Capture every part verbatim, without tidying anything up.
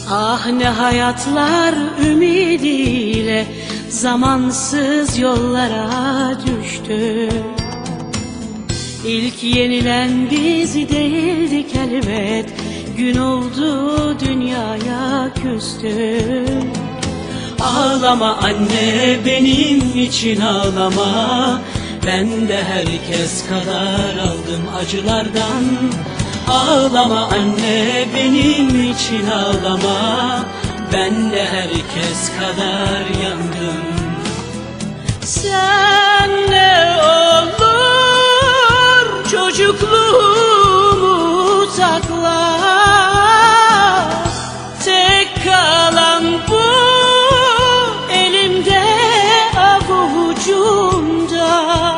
Ah ne hayatlar ümidiyle zamansız yollara düştü. İlk yenilen biz değildik elbet, gün oldu dünyaya küstük. Ağlama anne, benim için ağlama, ben de herkes kadar aldım acılardan. Ağlama anne, benim için ağlama, ben de herkes kadar yandım. Sen ne olur çocukluğumu sakla, tek kalan bu elimde avucumda.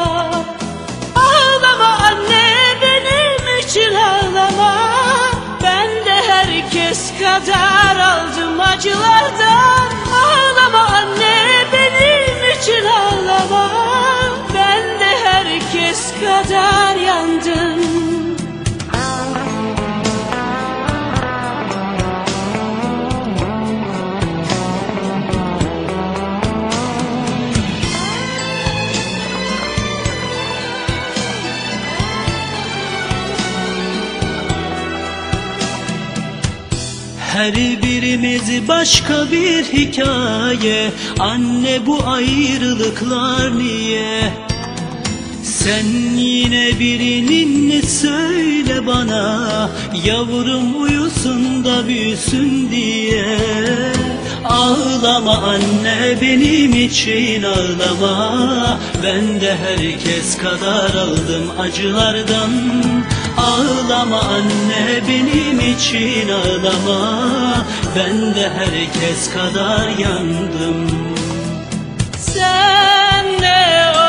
Ağlama anne, benim için ağlama, ben de herkes kadar aldım acılardan. Ağlama anne, benim için ağlama, ben de herkes kadar yandım. Her birimiz başka bir hikaye. Anne, bu ayrılıklar niye? Sen yine birinin söyle bana, yavrum uyusun da büyüsün diye. Ağlama anne, benim için ağlama, ben de herkes kadar aldım acılardan. Ağlama anne, benim için ağlama, ben de herkes kadar yandım. Sen ne